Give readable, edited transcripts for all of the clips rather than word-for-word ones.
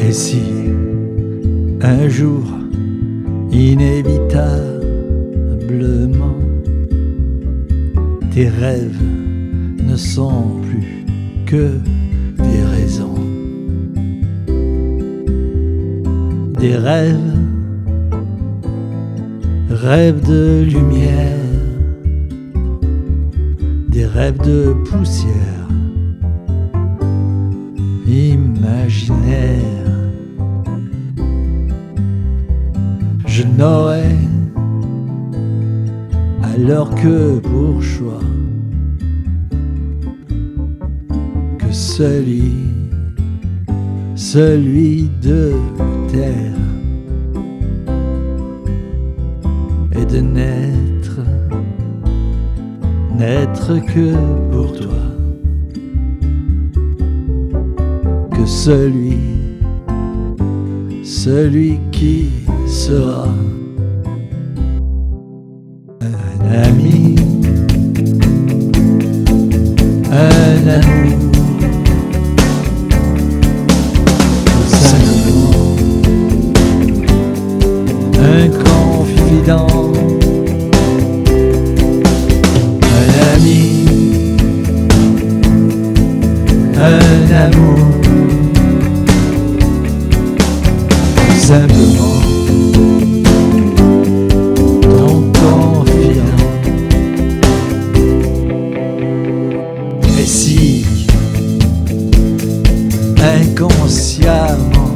Et si un jour, inévitablement, tes rêves ne sont plus que des raisons, des rêves, rêves de lumière, des rêves de poussière imaginaire. Je n'aurai alors que pour choix que celui de terre et de n'être que pour toi, que celui qui sera un ami, un amour, tout simplement un confident, un ami, un amour, tout simplement ton confident. Et si inconsciemment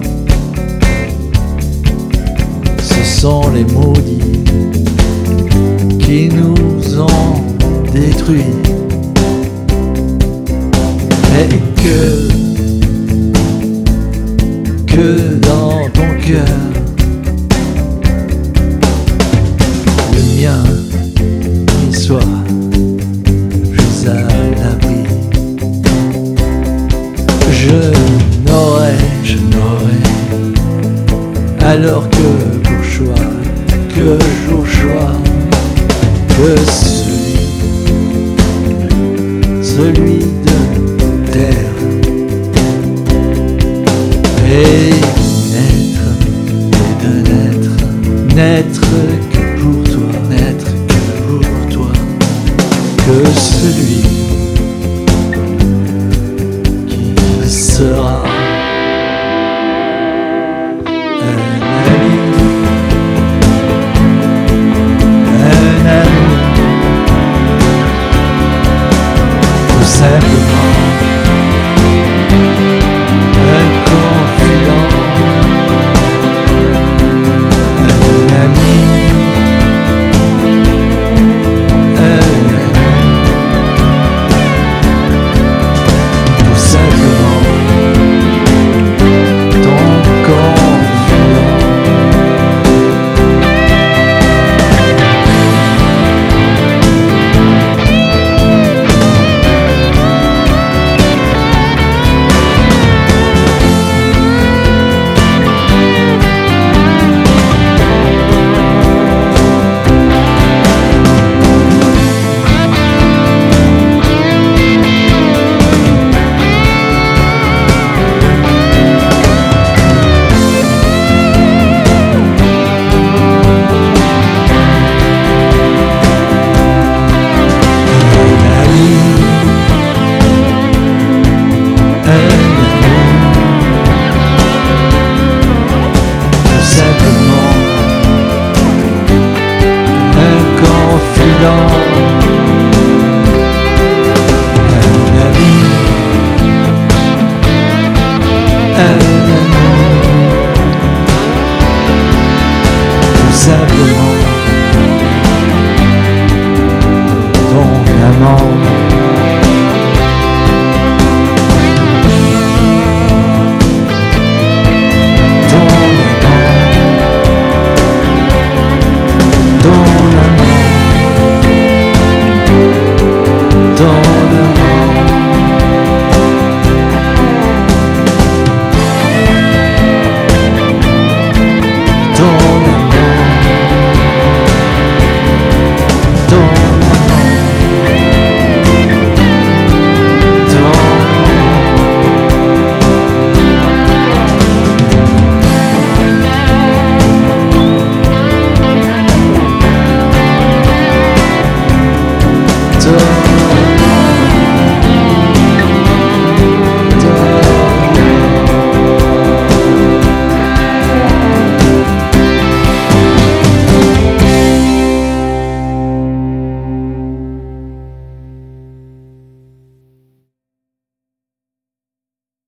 ce sont les maudits qui nous ont détruits, et que dans ton cœur, le mien y soit plus à l'abri, je n'aurai alors que pour choix, que celui